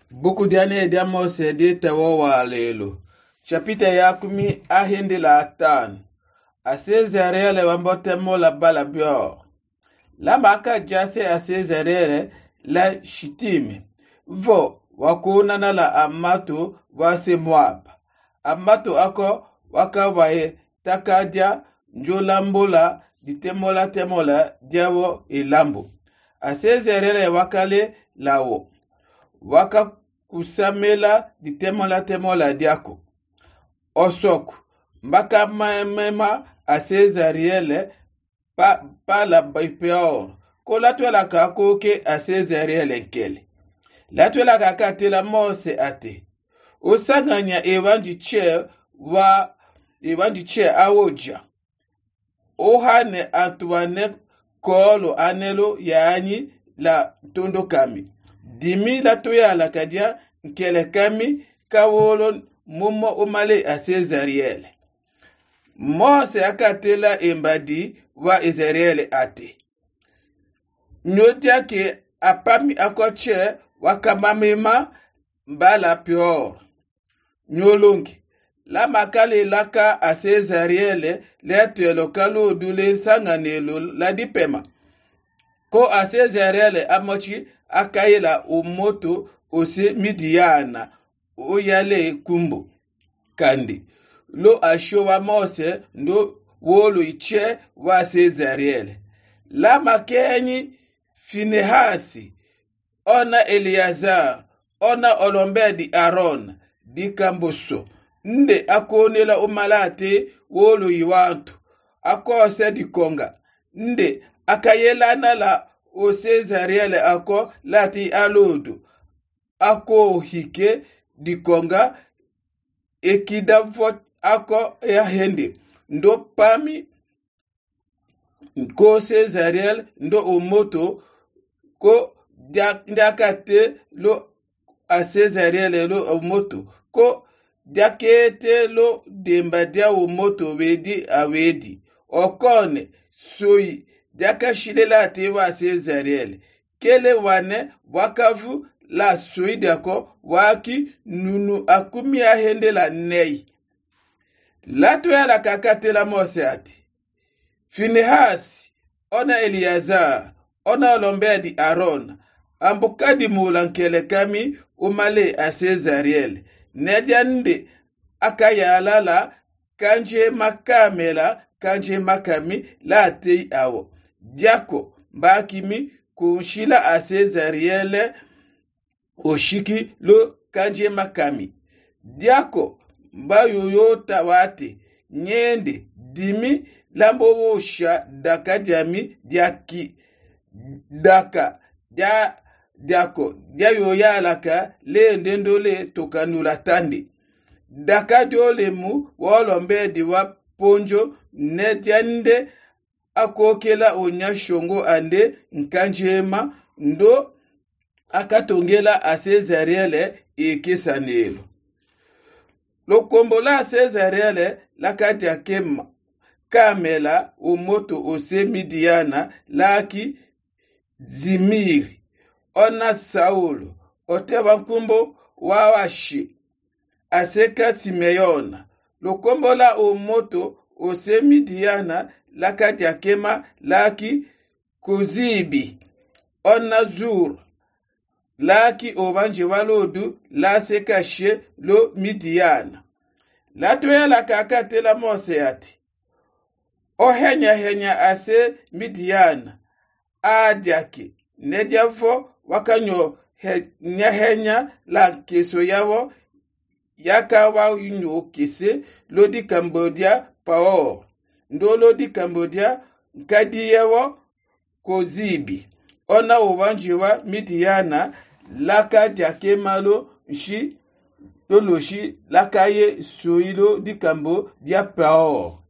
Buku diane dia Mose di tewo walelo. Chapita ya 15. Asezerele wambote mola bala bio. La maka jase asezerele la shitime. Vo wakunana la amatu wase Moab. Amatu ako wakawaye takadia njolambola di temola diawo ilambo. Asezerele wakale lawo. Waka kusamela di temola diako. Osoku mbaka mema asezariele pa la baipeor. Ko latwela kakoke asezariele nkele. Latwela kakatela Mose ate. Osanganya ewanji che awoja. Ohane Antoine kolo anelo yaani la tondo kami. Dimi la toya la kadia nkele kami kawolo mumo umale asezariele. Mose akatela embadi wa Israeli ate. Nyodia ke apami akoche wakamamema mbala pior. Nyolongi. La makale laka asezariele letu lokalo dule sanganelo la dipema. Ko asezariele amochi akayela umoto ose Midiana oyale kumbo kandi. Lo ashowa Mose ndo wolo iche wa Sezariele. La makenyi Finehasi, ona Eliazar, ona olombe di Aaron, di kamboso. Nde akonela umalate wolo iwantu. Akose di konga. Nde akayelana la o Sezariele ako lati alodu. Ako hike di konga ekidavot ako ya hende. Ndo pami ko Sezariel ndo omoto ko diakate lo a Sezariel lo omoto ko diakete lo dembadia omoto wedi awedi. Okone soyi diakashilela tewa Sezariel. Kele wane wakavu la soyi diako waki nunu akumi ya hende la nei. Lato ya la kakate la Mose ati. Finehasi, ona Eliazar, ona olombe di Aaron, ambukadi mulankele kami umale a Sezariel. Nediande akayala la kanje makamela kanje makami la tei awo. Diako mbakimi kunshila a Sezariel oshiki lo kanje makami. Diako mba yoyota wate nyende dimi lambo wosha daka diami diaki daka diako dia yoyalaka le ndendo le tokanula tande daka diole mu wolombe diwa ponjo netiande akokela onyashongo ande nkanjema ndo akatongela a Sezariele ekesanelo. Lokombo la Sezariele lakati akema kamela umoto ose Midiana laki Zimiri. Ona Saulo otewa nkumbo wawashi aseka Simeona. Lokombo la umoto ose Midiana lakati akema laki Kozibi. Ona Zur laki obanje walodu la sekashe lo Midiana. Latoya la kakate la Mose ati. Ohenya ase Midiana. Adiake. Nediafo wakanyo henya la keso yawo. Yakawa yunyo kese lodi Cambodia paor. Ndo lodi Cambodia nkadi yawo Kozibi. Ona obanjiwa Midiana laka diake malo nshi loloshi lakaye soilo di Cambo dia paor.